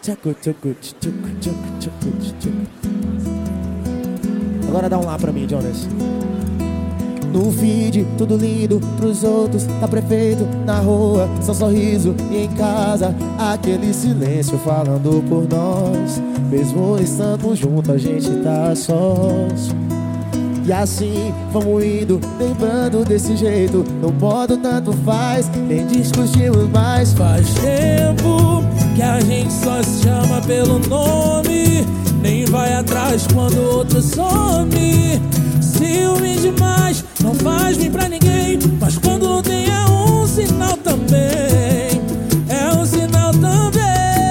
Agora dá um lá pra mim, Jonas. No feed, tudo lindo pros outros, tá perfeito na rua, só sorriso. E em casa, aquele silêncio falando por nós. Mesmo estando junto, a gente tá sós. E assim, vamos indo, lembrando desse jeito. No modo tanto faz, nem discutimos mais. Faz tempo que a gente só se chama pelo nome, nem vai atrás quando o outro some. Ciúme demais, não faz bem pra ninguém, mas quando não tem é um sinal também. É um sinal também.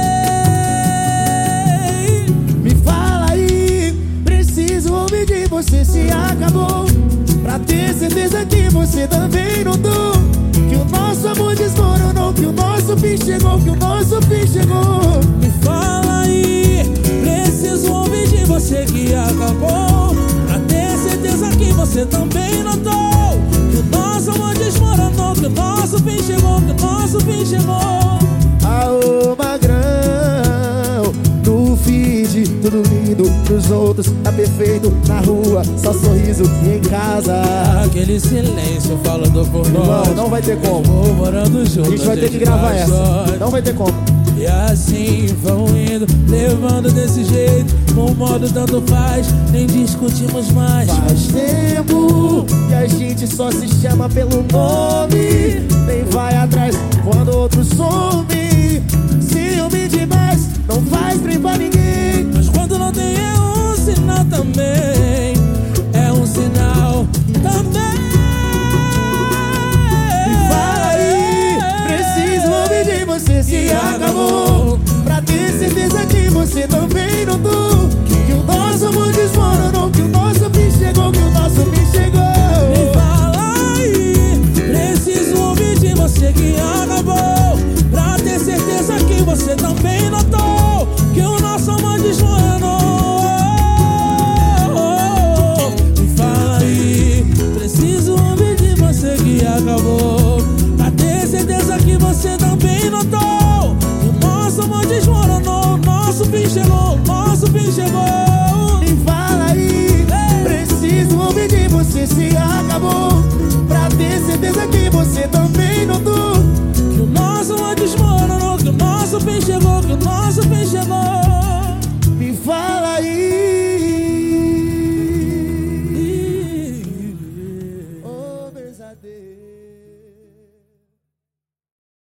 Me fala aí, preciso ouvir de você se acabou, pra ter certeza que você também notou que o nosso amor desmoronou, que o nosso fim chegou, que o nosso fim chegou. Me fala aí, preciso ouvir de você que acabou, pra ter certeza que você também notou que o nosso amor desmoronou, que o nosso fim chegou, que o nosso fim chegou. Aô, magrão, no feed, tudo lindo pros outros, tá perfeito na rua, só sorriso. E em casa, aquele silêncio falando por nós. não vai ter como. Vou morando junto, A gente vai ter que gravar essa. Não vai ter como. E assim vão indo, levando desse jeito, com modo tanto faz, nem discutimos mais. Faz tempo que a gente só se chama pelo nome, nem vai atrás quando o outro some. Ciúme demais, não faz bem pra ninguém, mas quando não tem é um sinal também. É um sinal também. Me fala aí, preciso ouvir de você se acabou, pra ter certeza que você também notou que o nosso amor desmoronou, que o nosso fim chegou, que o nosso fim